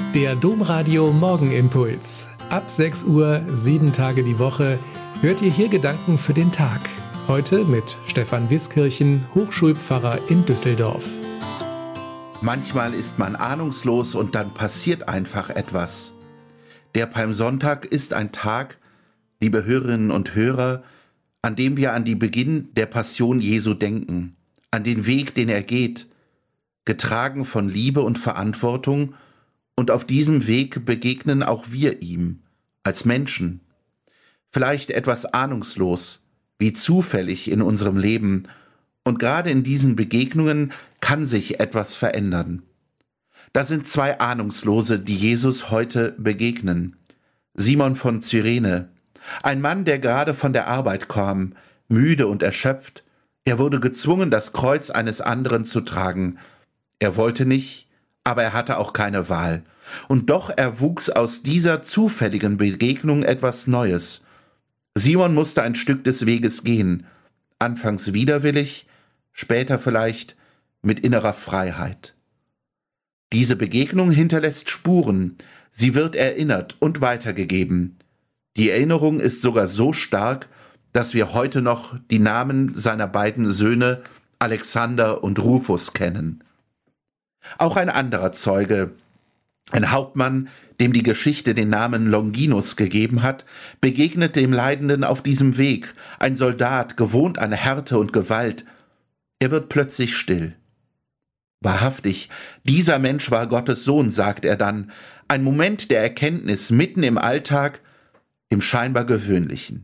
Der Domradio Morgenimpuls. Ab 6 Uhr, 7 Tage die Woche, hört ihr hier Gedanken für den Tag. Heute mit Stefan Wiskirchen, Hochschulpfarrer in Düsseldorf. Manchmal ist man ahnungslos und dann passiert einfach etwas. Der Palmsonntag ist ein Tag, liebe Hörerinnen und Hörer, an dem wir an den Beginn der Passion Jesu denken, an den Weg, den er geht, getragen von Liebe und Verantwortung, und auf diesem Weg begegnen auch wir ihm, als Menschen. Vielleicht etwas ahnungslos, wie zufällig in unserem Leben, und gerade in diesen Begegnungen kann sich etwas verändern. Da sind zwei Ahnungslose, die Jesus heute begegnen. Simon von Cyrene, ein Mann, der gerade von der Arbeit kam, müde und erschöpft. Er wurde gezwungen, das Kreuz eines anderen zu tragen. Er wollte nicht, aber er hatte auch keine Wahl. Und doch erwuchs aus dieser zufälligen Begegnung etwas Neues. Simon musste ein Stück des Weges gehen, anfangs widerwillig, später vielleicht mit innerer Freiheit. Diese Begegnung hinterlässt Spuren, sie wird erinnert und weitergegeben. Die Erinnerung ist sogar so stark, dass wir heute noch die Namen seiner beiden Söhne Alexander und Rufus kennen. Auch ein anderer Zeuge, ein Hauptmann, dem die Geschichte den Namen Longinus gegeben hat, begegnet dem Leidenden auf diesem Weg, ein Soldat, gewohnt an Härte und Gewalt. Er wird plötzlich still. Wahrhaftig, dieser Mensch war Gottes Sohn, sagt er dann, ein Moment der Erkenntnis mitten im Alltag, im scheinbar Gewöhnlichen.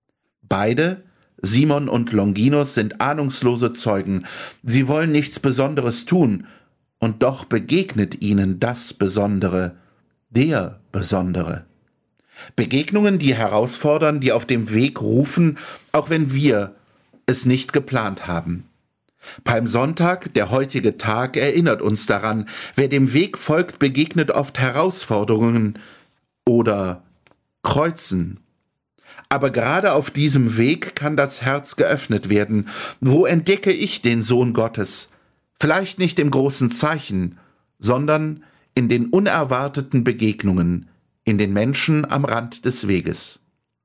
Beide, Simon und Longinus, sind ahnungslose Zeugen. Sie wollen nichts Besonderes tun, und doch begegnet ihnen das Besondere, der Besondere. Begegnungen, die herausfordern, die auf dem Weg rufen, auch wenn wir es nicht geplant haben. Palmsonntag, der heutige Tag, erinnert uns daran, wer dem Weg folgt, begegnet oft Herausforderungen oder Kreuzen. Aber gerade auf diesem Weg kann das Herz geöffnet werden. Wo entdecke ich den Sohn Gottes? Vielleicht nicht im großen Zeichen, sondern in den unerwarteten Begegnungen, in den Menschen am Rand des Weges.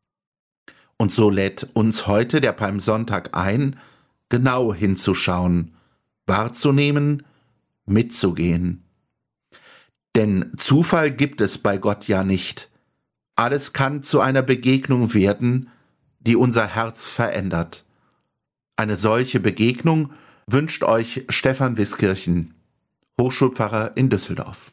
Und so lädt uns heute der Palmsonntag ein, genau hinzuschauen, wahrzunehmen, mitzugehen. Denn Zufall gibt es bei Gott ja nicht. Alles kann zu einer Begegnung werden, die unser Herz verändert. Eine solche Begegnung wünscht euch Stefan Wiskirchen, Hochschulpfarrer in Düsseldorf.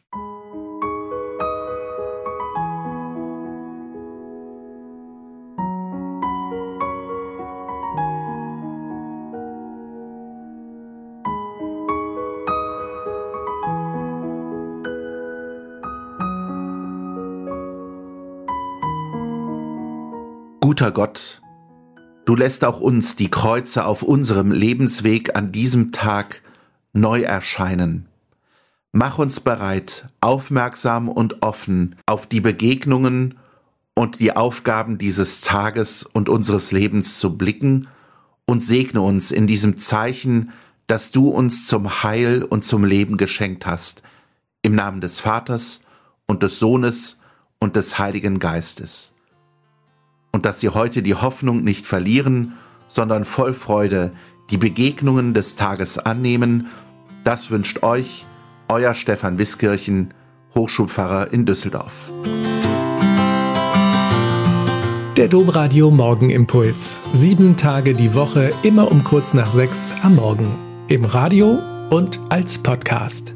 Guter Gott, du lässt auch uns die Kreuze auf unserem Lebensweg an diesem Tag neu erscheinen. Mach uns bereit, aufmerksam und offen auf die Begegnungen und die Aufgaben dieses Tages und unseres Lebens zu blicken und segne uns in diesem Zeichen, das du uns zum Heil und zum Leben geschenkt hast. Im Namen des Vaters und des Sohnes und des Heiligen Geistes. Und dass sie heute die Hoffnung nicht verlieren, sondern voll Freude die Begegnungen des Tages annehmen, das wünscht euch euer Stefan Wiskirchen, Hochschulpfarrer in Düsseldorf. Der Domradio Morgenimpuls. 7 Tage die Woche, immer um kurz nach 6 am Morgen. Im Radio und als Podcast.